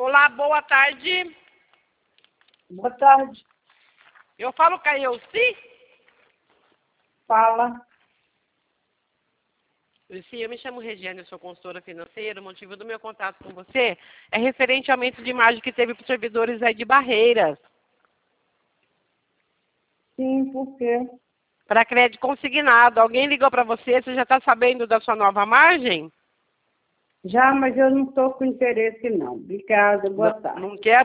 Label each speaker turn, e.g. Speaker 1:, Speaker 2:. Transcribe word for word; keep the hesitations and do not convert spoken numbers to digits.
Speaker 1: Olá, boa tarde.
Speaker 2: Boa tarde.
Speaker 1: Eu falo com a Elci?
Speaker 2: Fala.
Speaker 1: Elci, eu me chamo Regiane, eu sou consultora financeira. O motivo do meu contato com você é referente ao aumento de imagem que teve para os servidores aí de Barreiras.
Speaker 2: Sim, por quê?
Speaker 1: Para crédito consignado. Alguém ligou para você? Você já está sabendo da sua nova margem?
Speaker 2: Já, mas eu não estou com interesse, não. Obrigada, boa
Speaker 1: Não,
Speaker 2: tarde.
Speaker 1: não quer?